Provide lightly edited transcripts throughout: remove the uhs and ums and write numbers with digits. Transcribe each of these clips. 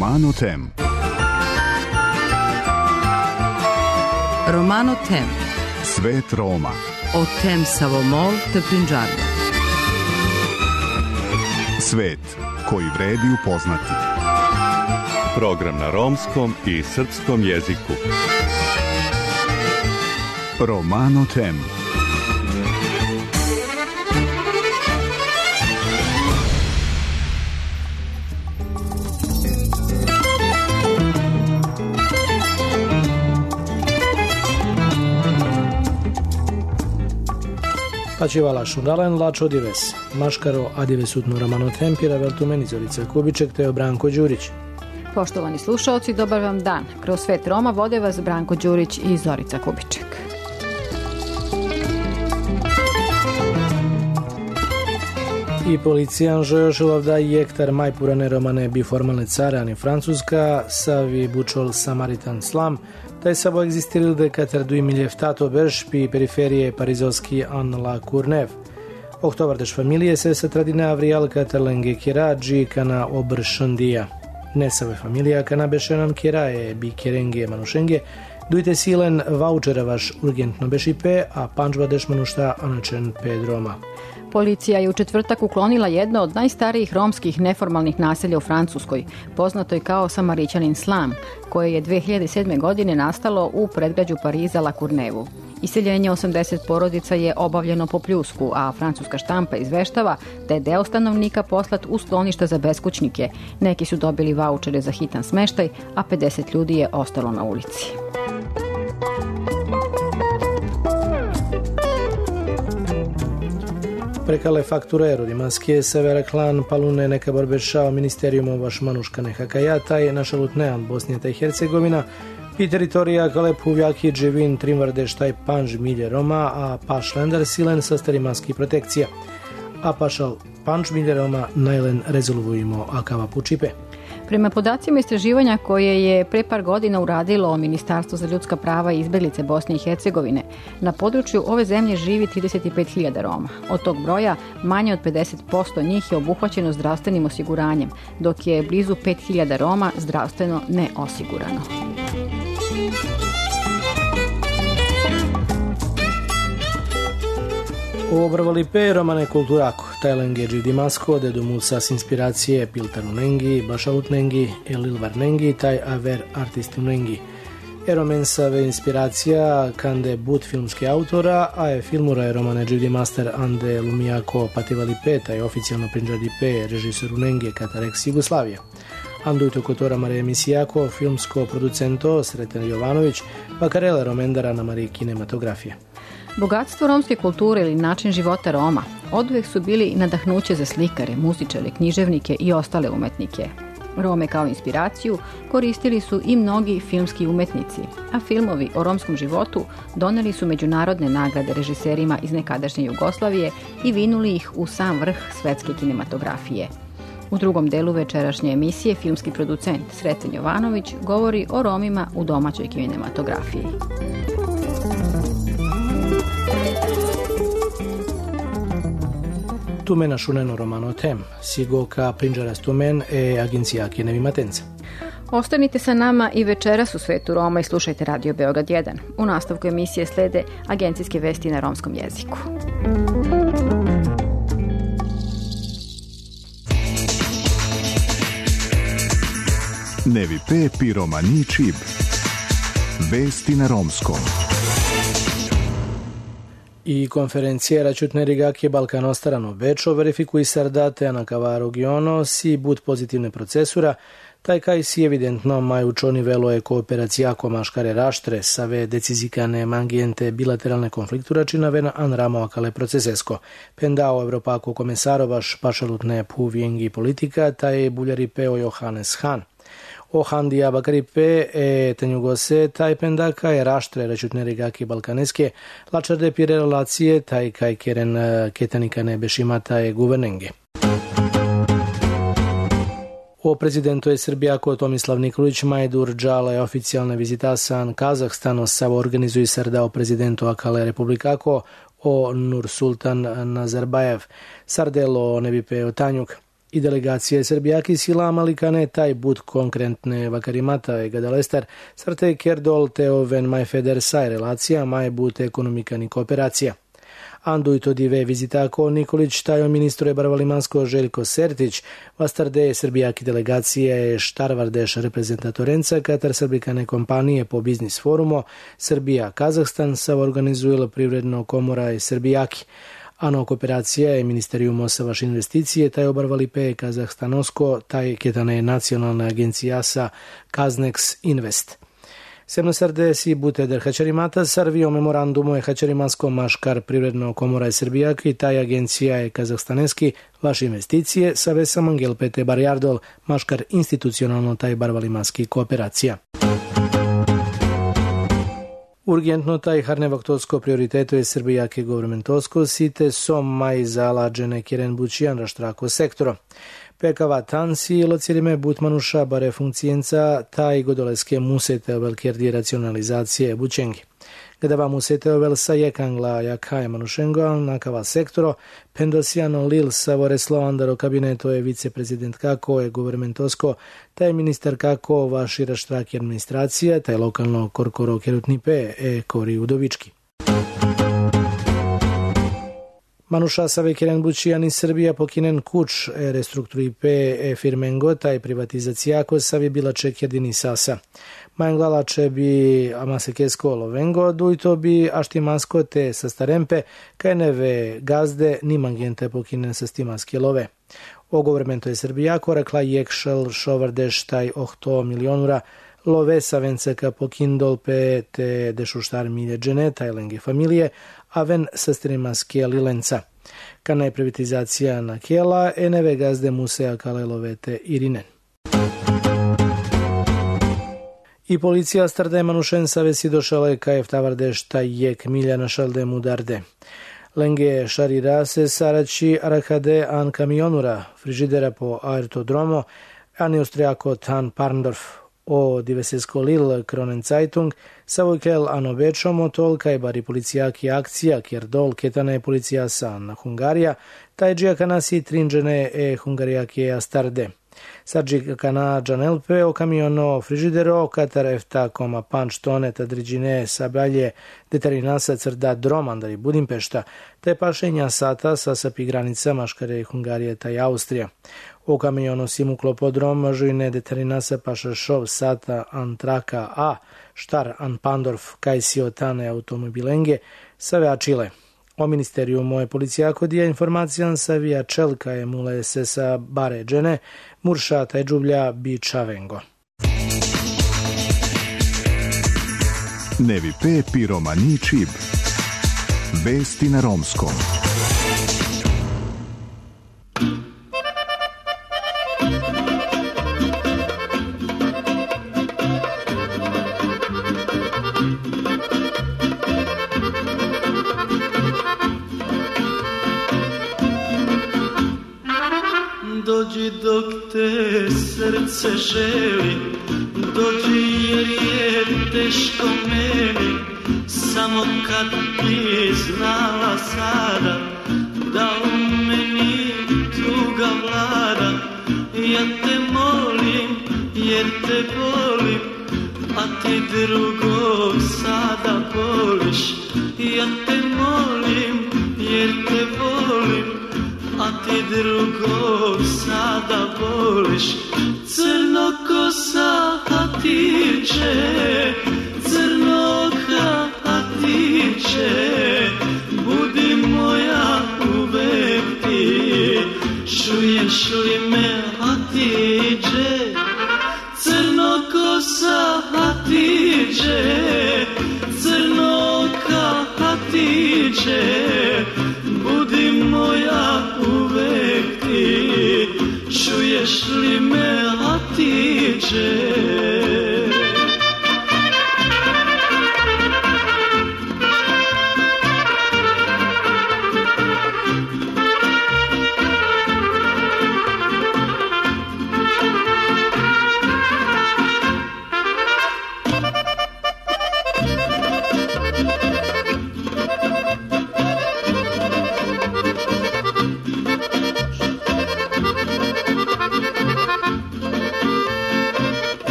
Romano Tem. Romano Tem. Svet Roma. O tem Savomol te Punjabia. Svet koji vredi upoznati. Program na romskom i srpskom jeziku. Romano Tem. Pačivala šundalen lačo dives. Maškaro adivesutno Romano Tem, Piraveltumen, Zorica Kubiček te Branko Đurić. Poštovani slušaoci, dobar vam dan. Kroz svet Roma vode vas Branko Đurić i Zorica Kubiček. I policija žojošilov da jektar majpurane romane bi formalne care ani Francuska, savi bučol Samaritan Slam, taj sabo egzistiril de kater 2007 berš pi periferije parizovski an la Courneuve. Oktobar deš familije se tradine avrial kater lenge kirađi kana obršandija. Nesave familija kana bešenan kiraje bi kerenge manušenge, dujte silen vouchera vaš urgentno bešipe, a pančba deš manušta anačen Pedroma. Policija je u četvrtak uklonila jedno od najstarijih romskih neformalnih naselja u Francuskoj, poznato je kao Samarićanin Slam, koje je 2007. godine nastalo u predgrađu Pariza La Courneuve. Iseljenje 80 porodica je obavljeno po pljusku, a francuska štampa izveštava da je deo stanovnika poslat u skloništa za beskućnike. Neki su dobili vaučere za hitan smeštaj, a 50 ljudi je ostalo na ulici. Prekale fakturero rimanske severa klan palune neka borbešao ministerijumo vaš manuška nehakajata je naša lutnean Bosnijeta i Hercegovina i teritorija kale puvjaki dževin trimvarde štaj panž milje Roma, a paš lendar silen sa starimanski protekcija. A pašal panž milje Roma najlen rezolvujemo akava pučipe. Prema podacima istraživanja koje je pre par godina uradilo Ministarstvo za ljudska prava i izbjeglice Bosne i Hercegovine, na području ove zemlje živi 35.000 Roma. Od tog broja manje od 50% njih je obuhvaćeno zdravstvenim osiguranjem, dok je blizu 5.000 Roma zdravstveno neosigurano. Obravali pe romane kulturako, tajlengeđi dimasko, dedu mulsas inspiracije piltanunengi, bašalutnengi, elilvarnengi, taj aver artistunengi. Eromensave inspiracija kande but filmski autora, a je filmura je romaneđi dimaster ande lumijako pativali pe, taj oficijalno prinđadi pe režisorunengi katareks Jugoslavije. Andujto kotora Marije Emisijako, filmsko producento Sreten Jovanović, bakarela romendara na Mariji kinematografije. Bogatstvo romske kulture ili način života Roma oduvijek su bili nadahnuće za slikare, muzičare, književnike i ostale umetnike. Rome kao inspiraciju koristili su i mnogi filmski umetnici, a filmovi o romskom životu doneli su međunarodne nagrade režiserima iz nekadašnje Jugoslavije i vinuli ih u sam vrh svetske kinematografije. U drugom delu večerašnje emisije filmski producent Sreten Jovanović govori o Romima u domaćoj kinematografiji. Tumena šuneno Romano Tem, sigo ka prinđara stumen agencija Kinevi Matenca. Ostanite sa nama i večeras u svetu Roma i slušajte Radio Beograd 1. U nastavku emisije slede agencijske vesti na romskom jeziku. Nevi pe pi romani čib. Vesti na romskom. I konferencija račutne rigake Balkan ostarano večo verifikuj sardate anakava regiono si bud pozitivne procesura, taj kaj si evidentno majučo nivelo je kooperacijako maškare raštre save decizikane mangiente bilateralne konfliktura činavena an ramo akale procesesko. Pendao Evropako komesarovaš pašalutne puvijengi politika taj buljari peo Johannes Hahn. Ohandija bakaripe tenjugose taj pendaka je raštre račutne rigake balkaneske lačarde pire relacije taj kaj keren ketanikane bešimata je guvernenge. O prezidentu je Srbijako Tomislav Nikolić Majdur džala je oficijalne vizitasan Kazahstano savo organizuju sardao prezidentu akale republikako o Nursultan Nazarbajev. Sardelo ne bi peo Tanjuk. I delegacije Srbijaki sila malikane taj bud konkretne vakarimata i gadalestar sarte kerdol teoven maj federsaj relacija maj bud ekonomikani kooperacija. Andu i to dive vizitako Nikolić tajo ministro Barvalimansko Željko Sertić vastarde Srbijaki delegacije Štarvardeš reprezentatorenca Katar srbikane kompanije po biznis forumo Srbija Kazahstan sa organizujela privredno komora i Srbijaki. Ano kooperacija je Ministerium osavaš investicije, taj obarvali pe Kazahstanosko, taj ketane nacionalna agencija sa Kaznex Invest. Semnosarde si bute der Hačarimata sarvio memorandumu je Hačarimansko maškar privredno komora je Srbijak i taj agencija je Kazahstaneski vaš investicije sa vesam Angel Pete Barjardol maškar institucionalno taj barvalimanski kooperacija. Urgentno taj harnevaktovsko prioriteto je Srbijake governmentovsko site som maj zalađene kjeren bučijan raštrako sektoro. Pekava tansi locirime butmanuša bare funkcijenca taj godoleske musete velkerdi racionalizacije bučengi. Gadava musete ovel sa jekangla jakaj manušengo nakava sektoro, pendosijano lil sa voreslo andaro kabineto je viceprezident kako je governmentosko, taj ministar kako vaši raštraki administracija, taj lokalno korkoro kerutnipe kori udovički. Manuša save kjeren bučijan iz Srbija pokinen kuć restrukturi pe firmengo taj privatizacijako savi bila ček jedini sasa. Manglala će bi amasekesko lovengo, dujto bi aštimansko te sastarempe, kaj neve gazde nimangente pokinen sa stimanske love. O governmento je Srbijako rekla jekšel šovardeš taj 8 milionura love sa venceka pokindol pe te dešuštar miljeđene taj lenge familije, a ven sastrimaske lilenca. Kana je privatizacija na kjela, neve gazde musea kale lovete irinen. I policija starde manušen savesi došale kajev tavardeš taj jek miljana šalde mudarde. Lenge šarira se sarači arakade an kamionura frižidera po aertodromo, ani ostrijako tan Parndorf. O divesesko lil Kronen Zeitung savojkel ano bečomo tol kaj bari policijaki akcija kjer dol ketane policija sa na Hungarija, taj džiakanasi trinđene hungarijake astarde. Sarđi kana džanelpe o kamiono frižidero katar efta koma panč tone tadriđine sabalje detarinasa crda dromandari Budimpešta, te pašenja sata sa sapi granica maškare Hungarije taj Austrija. O kamiono simuklo podrom žujne detarinasa paša šov sata antraka a štar an Pandorf kaj si otane automobilenge save ačile. O ministeriju moje policijako dija informacijan savija čelka je mule se sa bare džene, murša taj džublja bi čavengo. Nevi pe piromani čib. Vesti na romskom. Dođi dok te srce želi, dođi jer je teško meni, samo kad bi znala sada da u meni tuga vlada. Ja te molim jer te volim, a ti drugog sada voliš. Ja te molim jer te volim, a ti drugog sada voliš. Crnokosa Hatiče, crnoka Hatiče, budi moja uvek ti. Čuješ li me Hatiče? Crnokosa Hatiče, crnoka Hatiče, budi moja uvek ti. Čuješ li me Hatiče?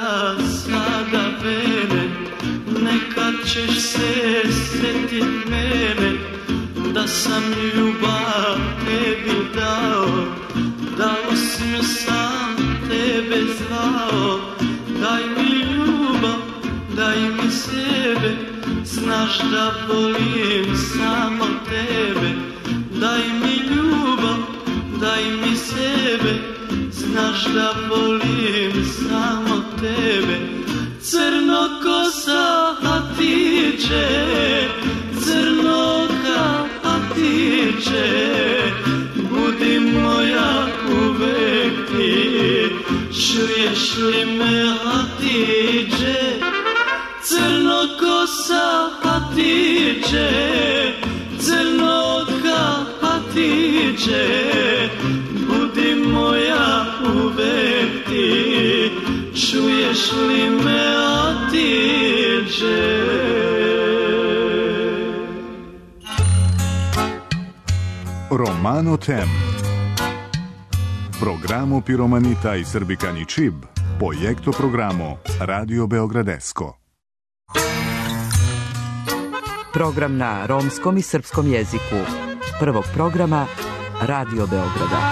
ja sada venem, nekad ćeš se sjetit mene, da sam ljubav tebi dao, da osim sam tebe zvao. Daj mi ljubav, daj mi sebe, znaš da volim samo tebe. Daj mi ljubav, daj mi sebe, znaš da volim samo tebe. Crnokosa Hatice, crnoka Hatice, budi moja uvek ti, čuješ li me Hatice? Crnokosa Hatice, crnoka Hatice, budi moja uvek ti, čuješ li me Hatice? Romano Tem. Programo Piromanita i Srbikani Čib. Projekto programo Radio Beogradesko. Program na romskom i srpskom jeziku. Prvog programa Radio Beograda.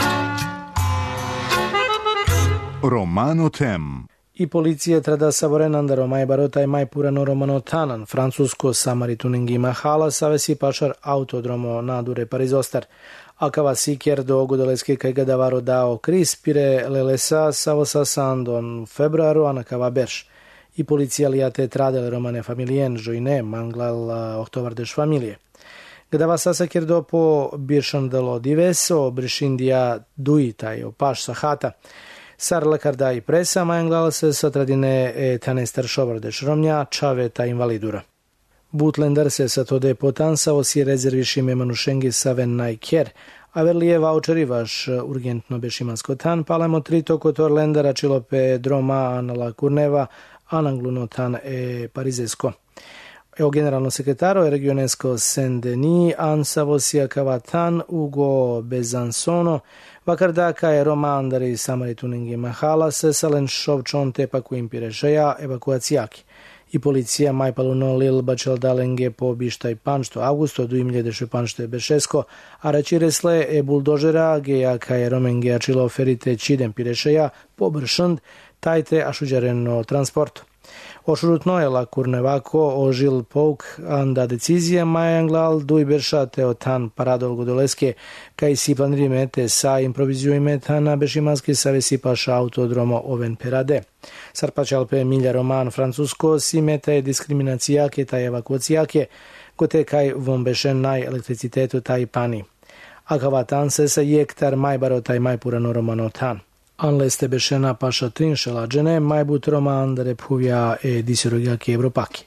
Romano Tem. I policija trada savorenandaro mai barotaj mai purano romano tanan, francusko samaritunengi mahala savesi pašar autodromo nadure parizostar. Akava siker do godaleske kaj gadavaro dao krispire lelesa savosa sandon februaru anakava berš. I policija lijate tradele romane familien joine manglal oktovardesh familie. Gadava sasaker do po biršandalo diveso brišindija duitaj o paš sahata. Sar lakarda i presa manglala se sa tradine tanestar šovardeš romnja čaveta invalidura. Butlender se sa tode potansao si rezervišime manušengi saven najker, a verlije voucheri vaš urgentno bešimansko tan, palemo tri toko torlendera čilope droma anala kurneva, anangluno tan parizesko. Evo generalno sekretaro regionesko Saint-Denis, ansavosija kavatan Ugo Bezansono, vakardaka je romandari samarituningi mahala se salen šovčon tepaku impirešeja evakuacijaki. I policija majpaluno lil bačel dalenge po bištaj panšto augusto du imljedešu panšte bešesko, a račiresle buldožera gejaka je romengea čilo ferite čidem pirešeja po bršnd tajte ašuđareno transportu. Ošurutno je la kurnevako ožil pouk anda decizija majanglal duj beršate o tan paradol godoleske kaj si planrimete sa improvizujumeta na bešimanski savesi paša autodromo oven perade. Sarpačalpe milja roman francusko si meta je diskriminacijake taj evakuacijake kote kaj vombešen naj elektricitetu taj pani. Akavatan se sa jektar majbaro taj majpurano romano tan. Anleste bešena paša trinšelađene, majbut roman da repuvja disirogijake Evropaki.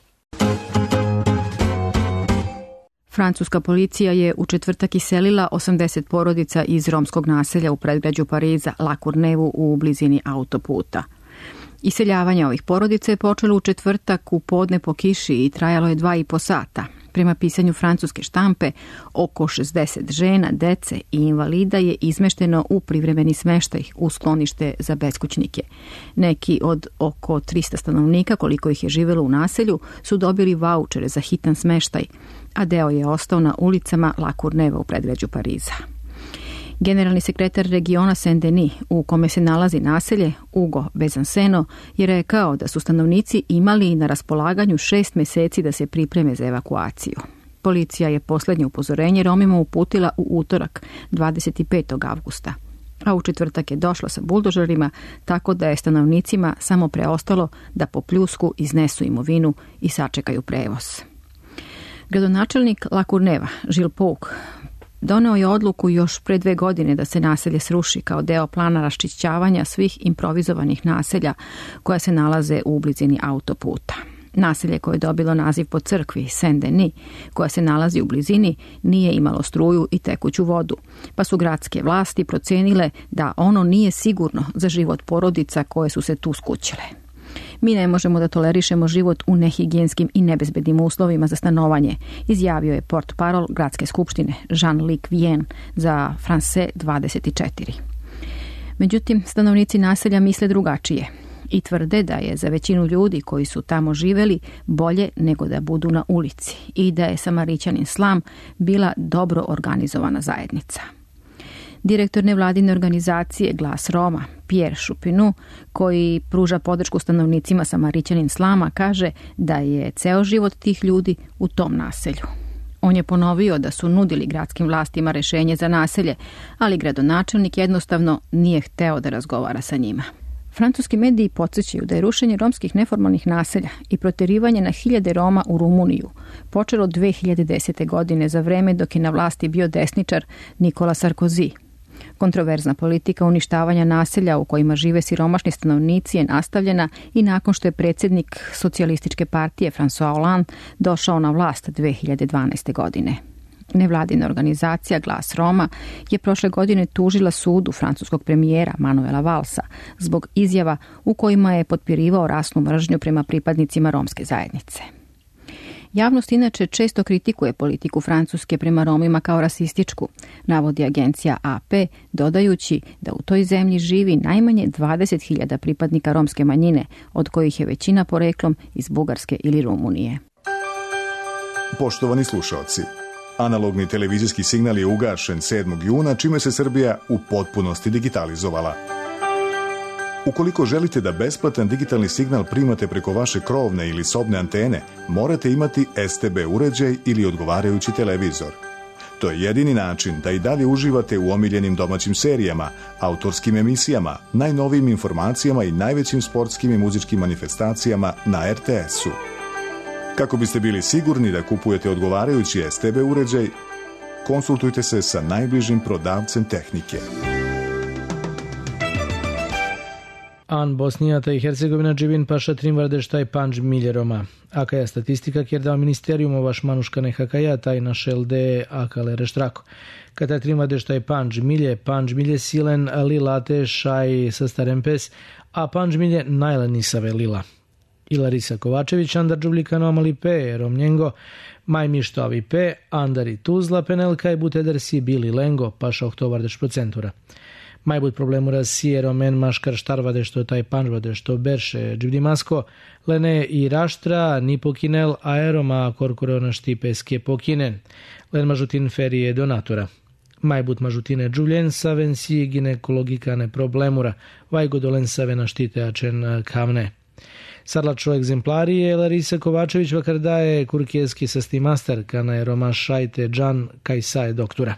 Francuska policija je u četvrtak iselila 80 porodica iz romskog naselja u predgrađu Pariza, La Courneuve u blizini autoputa. Iseljavanje ovih porodica je počelo u četvrtak u podne po kiši i trajalo je 2,5 sata. Prema pisanju francuske štampe, oko 60 žena, dece i invalida je izmešteno u privremeni smeštaj u sklonište za beskućnike. Neki od oko 300 stanovnika, koliko ih je živelo u naselju, su dobili vaučere za hitan smeštaj, a deo je ostao na ulicama La Courneuve u predgrađu Pariza. Generalni sekretar regiona Saint-Denis, u kome se nalazi naselje, Ugo Bezanseno, je rekao da su stanovnici imali na raspolaganju 6 meseci da se pripreme za evakuaciju. Policija je posljednje upozorenje Romima uputila u utorak, 25. avgusta, a u četvrtak je došla sa buldožerima, tako da je stanovnicima samo preostalo da po pljusku iznesu imovinu i sačekaju prevoz. Gradonačelnik La Courneuve, Gilles Pouk, doneo je odluku još pre 2 godine da se naselje sruši kao deo plana raščišćavanja svih improvizovanih naselja koja se nalaze u blizini autoputa. Naselje koje je dobilo naziv po crkvi Saint-Denis, koja se nalazi u blizini, nije imalo struju i tekuću vodu, pa su gradske vlasti procenile da ono nije sigurno za život porodica koje su se tu skućile. Mi ne možemo da tolerišemo život u nehigijenskim i nebezbednim uslovima za stanovanje, izjavio je portparol gradske skupštine Jean-Luc Vien za France 24. Međutim, stanovnici naselja misle drugačije. i tvrde da je za većinu ljudi koji su tamo živeli bolje nego da budu na ulici i da je Samarićanin Slam bila dobro organizovana zajednica. Direktor nevladine organizacije Glas Roma, Pierre Chupinu, koji pruža podršku stanovnicima Samarićanin Slama, kaže da je ceo život tih ljudi u tom naselju. On je ponovio da su nudili gradskim vlastima rešenje za naselje, ali gradonačelnik jednostavno nije hteo da razgovara sa njima. Francuski mediji podsjećaju da je rušenje romskih neformalnih naselja i proterivanje na hiljade Roma u Rumuniju počelo 2010. godine za vreme dok je na vlasti bio desničar Nicolas Sarkozy. Kontroverzna politika uništavanja naselja u kojima žive siromašni stanovnici je nastavljena i nakon što je predsjednik socijalističke partije François Hollande došao na vlast 2012. godine. Nevladina organizacija Glas Roma je prošle godine tužila sudu francuskog premijera Manuela Valsa zbog izjava u kojima je potpirivao rasnu mržnju prema pripadnicima romske zajednice. Javnost inače često kritikuje politiku Francuske prema Romima kao rasističku, navodi agencija AP, dodajući da u toj zemlji živi najmanje 20.000 pripadnika romske manjine, od kojih je većina poreklom iz Bugarske ili Rumunije. Poštovani slušaoci, analogni televizijski signal je ugašen 7. juna, čime se Srbija u potpunosti digitalizovala. Ukoliko želite da besplatan digitalni signal primate preko vaše krovne ili sobne antene, morate imati STB uređaj ili odgovarajući televizor. To je jedini način da i dalje uživate u omiljenim domaćim serijama, autorskim emisijama, najnovijim informacijama i najvećim sportskim i muzičkim manifestacijama na RTS-u. Kako biste bili sigurni da kupujete odgovarajući STB uređaj, konsultujte se sa najbližim prodavcem tehnike. An Bosnijata i Hercegovina Dživin paša Trimvardeštaj Panđ Miljeroma. Akaja statistika kjer dao ministerium ovaš manuškane hakaja taj našel de akale reštrako. Kata Trimvardeštaj Panđ Milje silen lilate šaj sa starem pes, a Panđ Milje najla nisave lila. I Larisa Kovačević, Andar Džublikano Amali P, Romnjengo, Maj Mištovi P, Andar i Tuzla, Penelka i Buteder si bili Lengo, paša Oktovardeš procentura. Majbut problemu Rasije, Romen, Maškar, Štarvade, što taj Panžvade, što Berše, Dživdimasko, Lene i Raštra, Nipokinel, Aeroma, Korkorona Štipeske Pokinen, Len Mažutin Ferije Donatora. Majbut Mažutine Džuljen, Saven si ginekologikane problemura, Vajgodolen Savena Štiteačen Kamne. Sarlačo egzemplarije, Larisa Kovačević vakardaje kurkijeski sasti master, kana je Roma Šajte Džan Kajsaje doktora.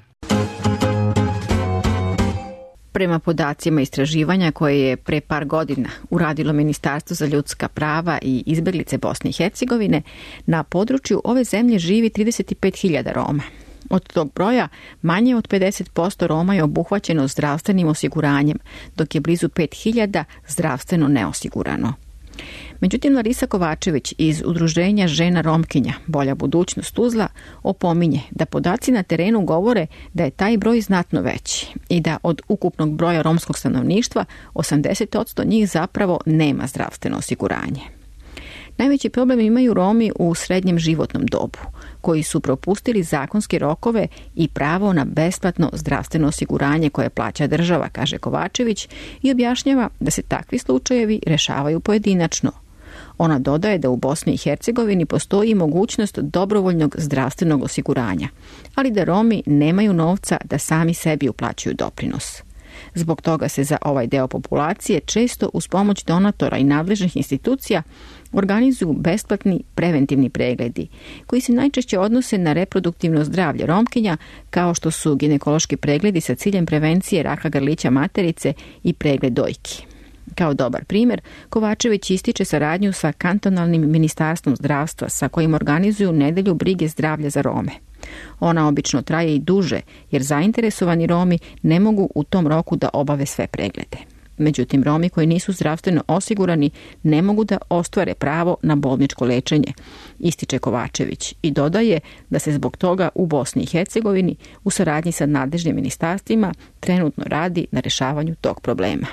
Prema podacima istraživanja koje je pre par godina uradilo Ministarstvo za ljudska prava i izbeglice Bosne i Hercegovine, na području ove zemlje živi 35.000 Roma. Od tog broja manje od 50% Roma je obuhvaćeno zdravstvenim osiguranjem, dok je blizu 5.000 zdravstveno neosigurano. Međutim, Larisa Kovačević iz Udruženja žena Romkinja Bolja budućnost Tuzla opominje da podaci na terenu govore da je taj broj znatno veći i da od ukupnog broja romskog stanovništva 80% njih zapravo nema zdravstveno osiguranje. Najveći problem imaju Romi u srednjem životnom dobu, koji su propustili zakonske rokove i pravo na besplatno zdravstveno osiguranje koje plaća država, kaže Kovačević, i objašnjava da se takvi slučajevi rešavaju pojedinačno. Ona dodaje da u Bosni i Hercegovini postoji mogućnost dobrovoljnog zdravstvenog osiguranja, ali da Romi nemaju novca da sami sebi uplaćuju doprinos. Zbog toga se za ovaj deo populacije često uz pomoć donatora i nadležnih institucija organizuju besplatni preventivni pregledi, koji se najčešće odnose na reproduktivno zdravlje Romkinja, kao što su ginekološki pregledi sa ciljem prevencije raka grlića materice i pregled dojki. Kao dobar primjer, Kovačević ističe saradnju sa kantonalnim ministarstvom zdravstva sa kojim organizuju nedelju brige zdravlja za Rome. Ona obično traje i duže, jer zainteresovani Romi ne mogu u tom roku da obave sve preglede. Međutim, Romi koji nisu zdravstveno osigurani ne mogu da ostvare pravo na bolničko lečenje, ističe Kovačević i dodaje da se zbog toga u Bosni i Hercegovini u saradnji sa nadležnim ministarstvima trenutno radi na rešavanju tog problema.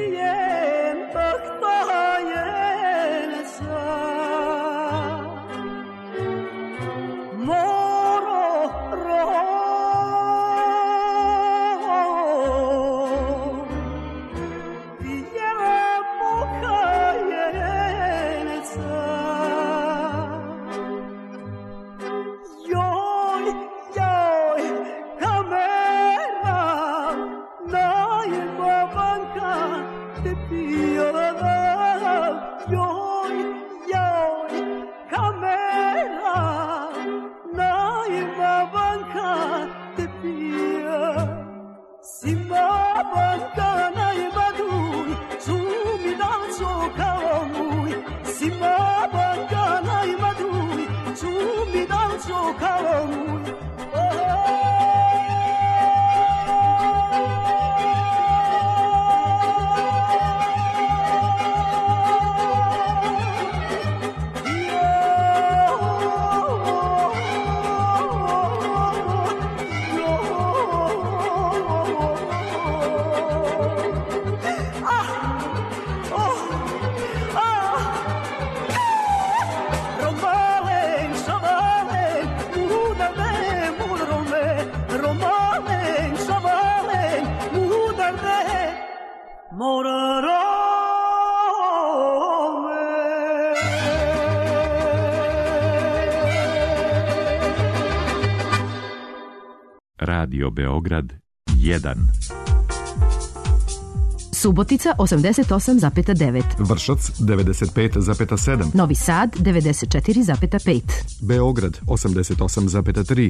Radio Beograd 1. Subotica 88,9. Vršac 95,7. Novi Sad 94,5. Beograd 88,3,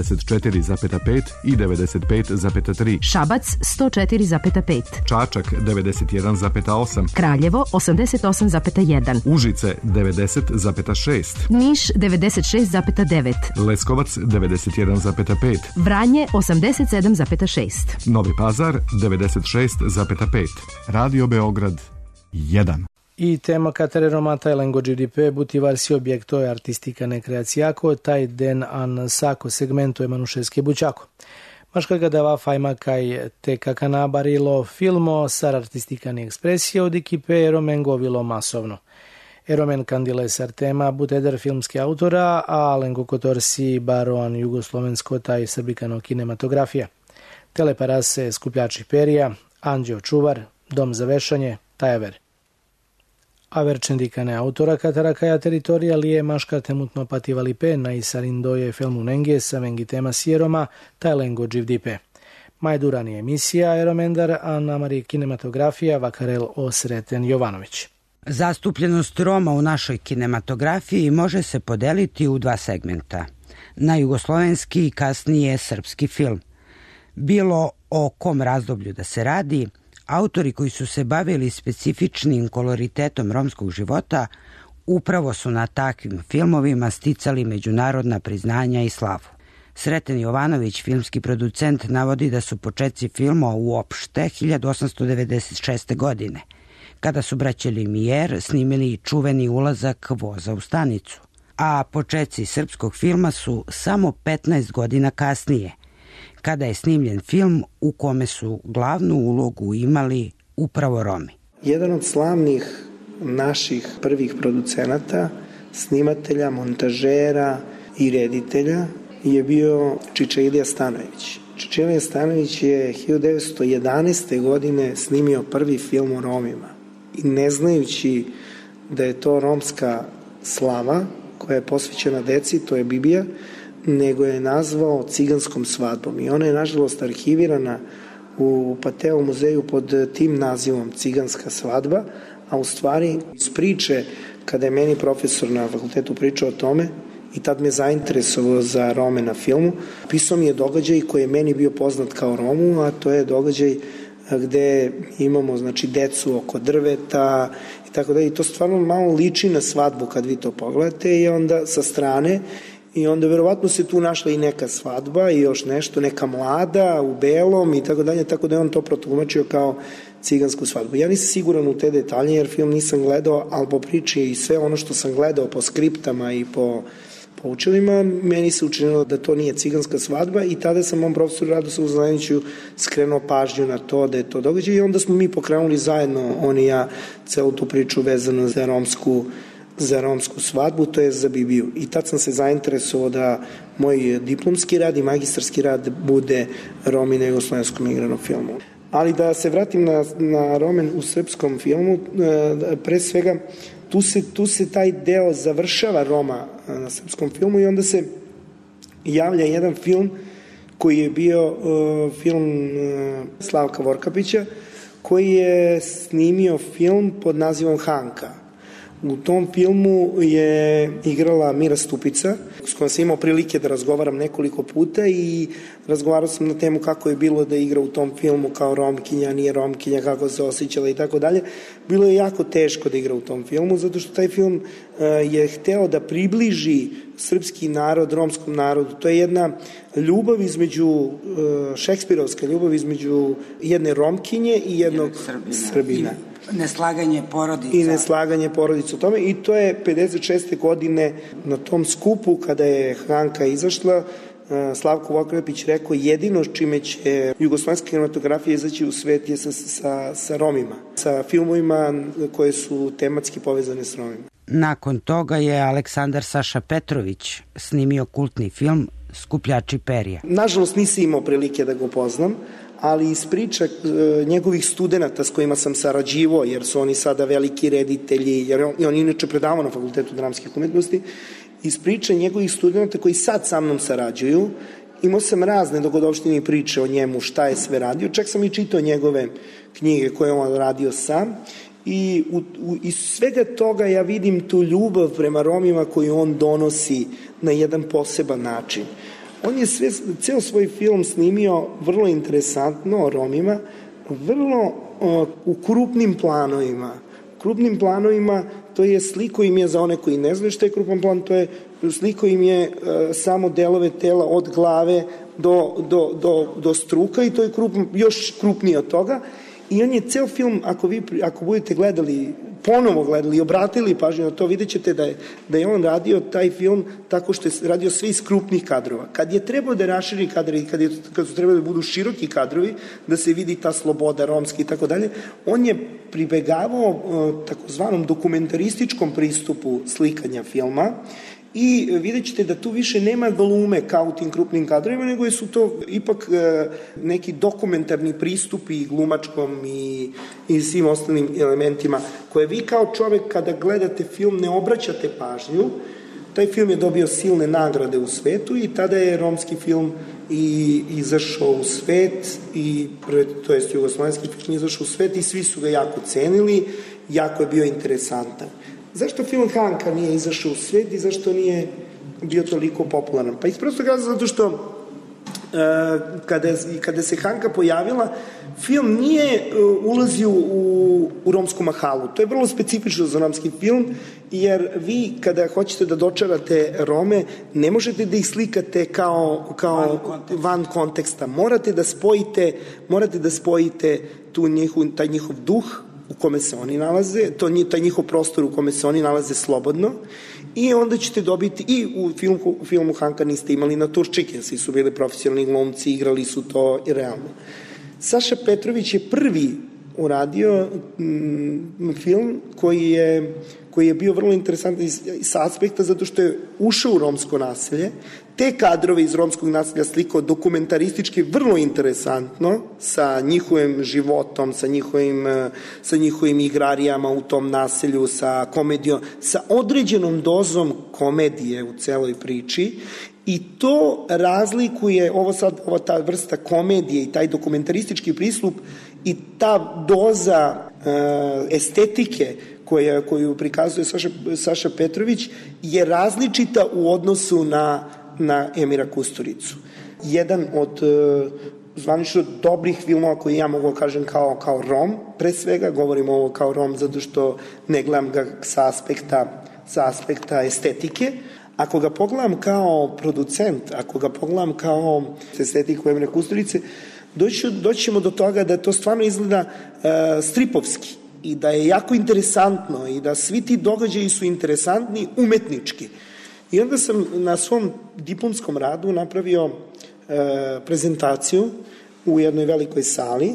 94,5 i 95,3. Šabac 104,5. Čačak 91,8. Kraljevo 88,1. Užice 90,6. Niš 96,9. Leskovac 91,5. Vranje 87,6. Novi Pazar 96,5. Radio Beograd 1. I tema care romata elengo GDP butivar si objekto je artistika nekreacijako, taj den an sako segmento je manušeske bučako. Maška ga dava fajma kaj te kakana barilo filmo sar artistikani ekspresije od ekipe Eromen govilo masovno. Eromen kandile sar tema buteder filmske autora, a lengo kotor si baroan jugoslovensko taj srbikano kinematografija. Teleparase skupljači perija, Anđeo čuvar, dom za vešanje, tajaver. Averčendikane autora katarakaja teritorija lije maška temutno pativali pe na isarindoje filmu nenge sa vengi tema sjeroma tajlengo dživdipe. Majdurani emisija Aeromendar, a namari kinematografija Vakarel Osreten Jovanović. Zastupljenost Roma u našoj kinematografiji može se podeliti u dva segmenta. Na jugoslovenski i kasnije srpski film. Bilo o kom razdoblju da se radi, autori koji su se bavili specifičnim koloritetom romskog života upravo su na takvim filmovima sticali međunarodna priznanja i slavu. Sreten Jovanović, filmski producent, navodi da su početci filma uopšte 1896. godine, kada su braća Lumière snimili čuveni ulazak voza u stanicu. A početci srpskog filma su samo 15 godina kasnije, kada je snimljen film u kome su glavnu ulogu imali upravo Romi. Jedan od slavnih naših prvih producenata, snimatelja, montažera i reditelja je bio Čiča Ilija Stanojević. Čiča Ilija Stanojević je 1911. godine snimio prvi film o Romima. I ne znajući da je to romska slava koja je posvećena deci, to je Bibija, nego je nazvao Ciganskom svadbom. I ona je, nažalost, arhivirana u Pateo muzeju pod tim nazivom Ciganska svadba, a u stvari iz priče, kada je meni profesor na fakultetu pričao o tome, i tad me zainteresovao za Rome na filmu, pisao mi je događaj koji je meni bio poznat kao Romu, a to je događaj gde imamo, znači, decu oko drveta i tako da, i to stvarno malo liči na svadbu kad vi to pogledate, i onda sa strane, i onda verovatno se tu našla i neka svadba i još nešto, neka mlada u belom i tako dalje, tako da je on to protumačio kao cigansku svadbu. Ja nisam siguran u te detalje jer film nisam gledao, ali po priči i sve ono što sam gledao po skriptama i po poučilima, meni se učinilo da to nije ciganska svadba i tada sam mom profesoru Radoslavu Zeleniću skrenuo pažnju na to da je to događaj i onda smo mi pokrenuli zajedno, on i ja, celu tu priču vezanu za romsku svadbu, to je za Bibiju. I tad sam se zainteresovao da moj diplomski rad i magistarski rad bude Romi na jugoslovenskom igranom filmu. Ali da se vratim na Romen u srpskom filmu, pre svega tu se taj deo završava Roma na srpskom filmu i onda se javlja jedan film koji je bio film Slavka Vorkapića, koji je snimio film pod nazivom Hanka. U tom filmu je igrala Mira Stupica, s kojom sam imao prilike da razgovaram nekoliko puta i razgovarao sam na temu kako je bilo da igra u tom filmu kao Romkinja, nije Romkinja, kako se osjećala i tako dalje. Bilo je jako teško da igra u tom filmu, zato što taj film je hteo da približi srpski narod romskom narodu. To je jedna ljubav između, šekspirovska ljubav između jedne Romkinje i jednog Srbina. Neslaganje porodica. I neslaganje porodica u tome. I to je 56. godine na tom skupu kada je Hanka izašla, Slavko Vorkapić rekao jedino čime će jugoslovenska kinematografija izaći u svet je sa Romima, sa filmovima koje su tematski povezane s Romima. Nakon toga je Aleksandar Saša Petrović snimio kultni film Skupljači perja. Nažalost nisam imao prilike da ga upoznam, ali iz priča njegovih studenta s kojima sam sarađivao, jer su oni sada veliki reditelji, jer on inače predavao na Fakultetu dramskih umetnosti, iz priča njegovih studenta koji sad sa mnom sarađuju, imao sam razne dogodovštine priče o njemu, šta je sve radio, čak sam i čitao njegove knjige koje on radio sam i iz svega toga ja vidim tu ljubav prema Romima koju on donosi na jedan poseban način. On je ceo svoj film snimio vrlo interesantno o Romima, vrlo u krupnim planovima. Krupnim planovima, to je sliko im je, za one koji ne znaju što je krupan plan, to je sliko im je samo delove tela od glave do struka i to je još krupnije od toga. I on je ceo film, ako budete ponovo gledali i obratili pažnju na to, vidjet ćete da je on radio taj film tako što je radio sve iz krupnih kadrova. Kad je trebao da raširi kadrovi, kad su trebali da budu široki kadrovi, da se vidi ta sloboda romska i tako dalje, on je pribegavao takozvanom dokumentarističkom pristupu slikanja filma i vidjet ćete da tu više nema glume kao u tim krupnim kadrovima, nego su to ipak neki dokumentarni pristupi glumačkom i svim ostalim elementima koje vi kao čovek kada gledate film ne obraćate pažnju. Taj film je dobio silne nagrade u svetu i tada je romski film i izašao u svet, to jest jugoslovenski film izašao u svet i svi su ga jako cenili, jako je bio interesantan. Zašto film Hanka nije izašao u svet i zašto nije bio toliko popularan? Pa iz prostog razloga zato što kada se Hanka pojavila, film nije ulazio u romsku mahalu. To je vrlo specifično za romski film, jer vi kada hoćete da dočarate Rome, ne možete da ih slikate kao van konteksta. Morate da spojite taj njihov duh u kome se oni nalaze, taj njihov prostor u kome se oni nalaze slobodno i onda ćete dobiti, i u filmu Hanka niste imali naturščike, svi su bili profesionalni glumci, igrali su to i realno. Saša Petrović je prvi uradio film koji je bio vrlo interesantan sa aspekta zato što je ušao u romsko naselje, te kadrove iz romskog naselja slikao dokumentaristički vrlo interesantno sa njihovim životom, sa njihovim igrarijama u tom naselju, sa komedijom, sa određenom dozom komedije u celoj priči. I to razlikuje, ova ta vrsta komedije i taj dokumentaristički pristup i ta doza estetike koju prikazuje Saša Petrović je različita u odnosu na Emira Kusturicu. Jedan od zvanično dobrih filmova koji ja mogu kažem kao Rom, pre svega govorim ovo kao Rom zato što ne gledam ga sa aspekta estetike. Ako ga pogledam kao producent, ako ga pogledam kao estetiku Emira Kusturice, doći ćemo do toga da to stvarno izgleda stripovski i da je jako interesantno i da svi ti događaji su interesantni umetnički. I onda sam na svom diplomskom radu napravio prezentaciju u jednoj velikoj sali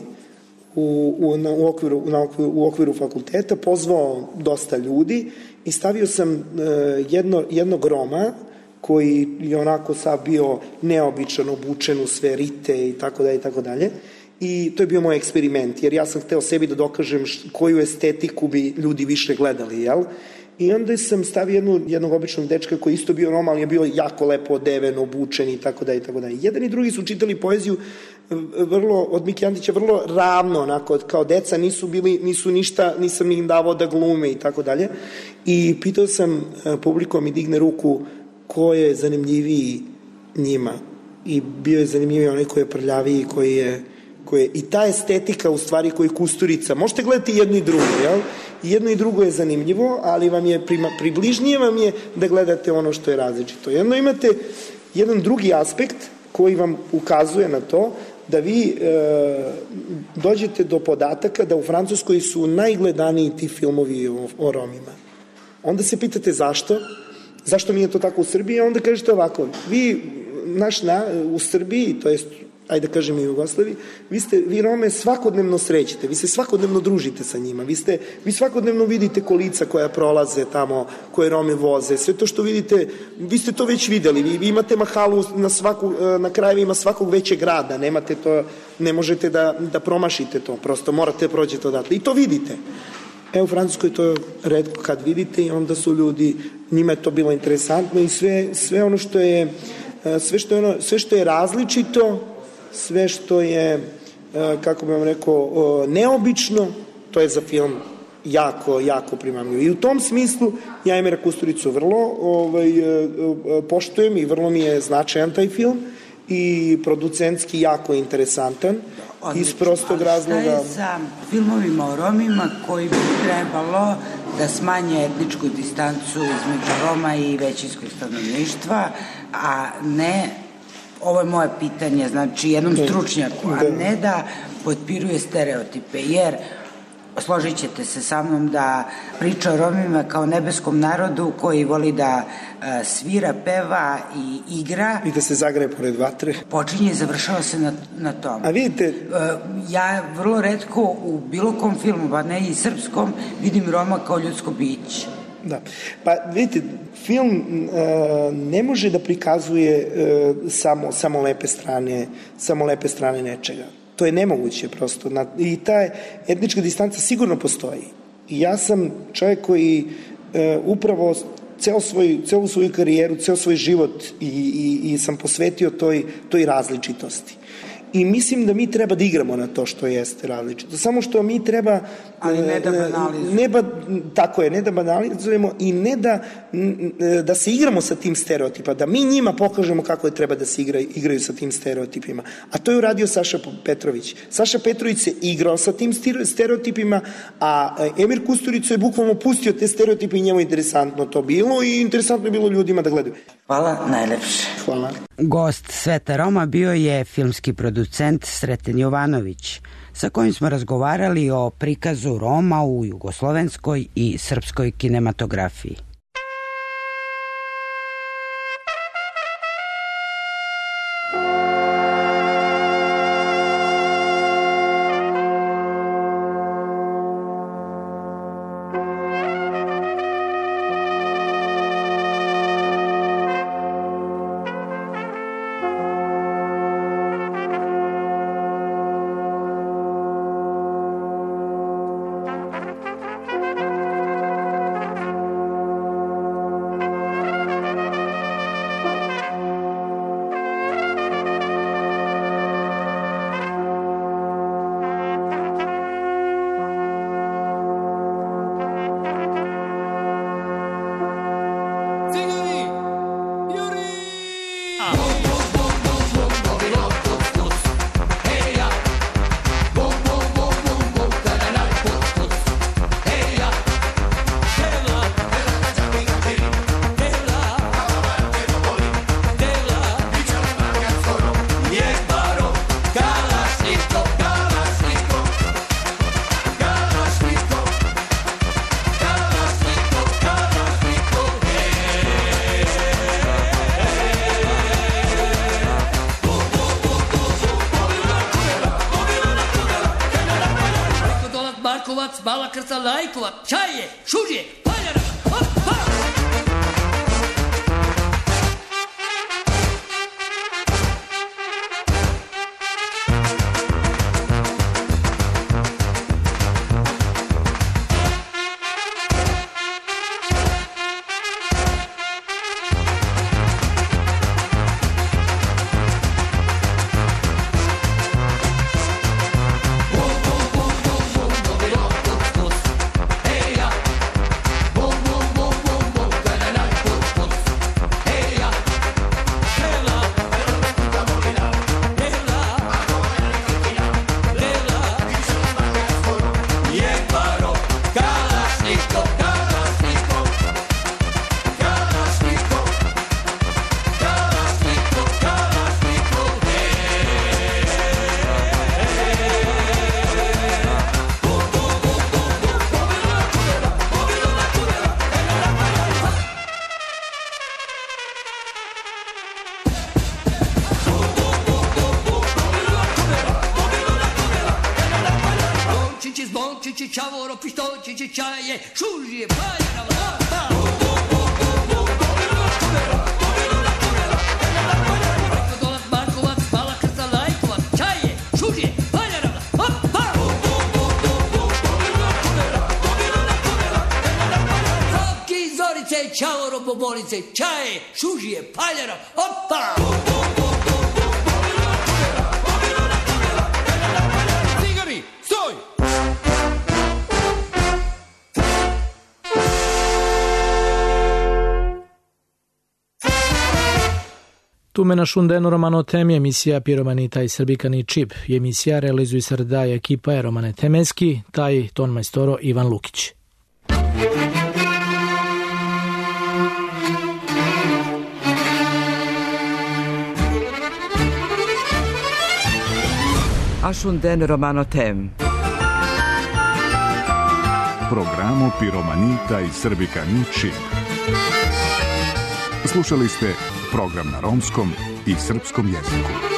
u okviru fakulteta, pozvao dosta ljudi i stavio sam jednog Roma koji je onako sad bio neobičan, obučen u sve rite i tako dalje. I to je bio moj eksperiment, jer ja sam hteo sebi da dokažem koju estetiku bi ljudi više gledali, jel? I onda sam stavio jednog običnog dečka koji isto bio Rom, ali je bio jako lepo odeven, obučen i tako dalje. Jedan i drugi su čitali poeziju od Mike Antića vrlo ravno, onako, kao deca, nisu ništa, nisam im davao da glume i tako dalje. I pitao sam publiku mi digne ruku ko je zanimljiviji njima. I bio je zanimljiviji onaj koji je prljaviji, koji je i ta estetika u stvari koji Kusturica, možete gledati jedno i drugo, jel? I jedno i drugo je zanimljivo, ali vam je približnije vam je da gledate ono što je različito. Jedno imate jedan drugi aspekt koji vam ukazuje na to da vi dođete do podataka da u Francuskoj su najgledaniji ti filmovi o Romima. Onda se pitate zašto nije to tako u Srbiji, a onda kažete ovako, u Srbiji, to jest ajde da kažem i u Jugoslaviji, vi Rome svakodnevno srećete, vi se svakodnevno družite sa njima, vi svakodnevno vidite kolica koja prolaze tamo, koje Rome voze, sve to što vidite, vi ste to već videli, vi imate mahalu na krajevima svakog većeg grada, ne možete da promašite to, prosto morate prođete odatle i to vidite. U Francuskoj to retko kad vidite i onda su ljudi, njima je to bilo interesantno i sve ono što je, sve što je različito, sve što je, kako bih vam rekao, neobično, to je za film jako, jako primamljivo. I u tom smislu ja Emira Kusturicu vrlo poštujem i vrlo mi je značajan taj film i producentski jako interesantan. Iz prostog razloga. Šta je sa filmovima o Romima koji bi trebalo da smanje etničku distancu između Roma i većinskog stanovništva, a ne, ovo je moje pitanje, znači jednom stručnjaku, a ne da potpiruje stereotipe, jer složit ćete se sa mnom da priča o Romima kao nebeskom narodu koji voli da svira, peva i igra. I da se zagreje pored vatre. Počinje i završava se na tom. A vidite... Ja vrlo retko u bilo kom filmu, pa ne i srpskom, vidim Roma kao ljudsko biće. Da. Pa vidite, film ne može da prikazuje samo lepe strane nečega. To je nemoguće prosto. I ta etnička distanca sigurno postoji. I ja sam čovjek koji upravo celu svoju karijeru, ceo svoj život i sam posvetio toj različitosti. I mislim da mi treba da igramo na to što jeste različito. Samo što mi treba... Ali ne da banalizujemo. Tako je, ne da banalizujemo i ne da se igramo sa tim stereotipima, da mi njima pokažemo kako je treba da se igraju sa tim stereotipima. A to je uradio Saša Petrović. Saša Petrović se igrao sa tim stereotipima, a Emir Kusturica je bukvalno pustio te stereotipe i njemu interesantno to bilo i interesantno je bilo ljudima da gledaju. Hvala najlepše. Hvala. Gost Sveta Roma bio je filmski producent Sreten Jovanović, sa kojim smo razgovarali o prikazu Roma u jugoslovenskoj i srpskoj kinematografiji. krca lajkova, čaje, šužje, paljara, hop, hop! Čavoro, pištočići, čaje, šužije, paljara, hopa! Dolac, Markovac, mala krca, lajkovac, čaje, šužije, paljara, hopa! Ropki, zorice, čavoro, boborice, čaje, šužije, paljara, hopa! Cigari, stoj! Tumena šundeno romano temi emisija Piromanita i Srbikani čip. Emisija realizuju srda ekipa je Romane Temeski, taj ton majstoro Ivan Lukić. A šunden romano tem. Programu Piromanita i Srbikani čip. Slušali ste program na romskom i srpskom jeziku.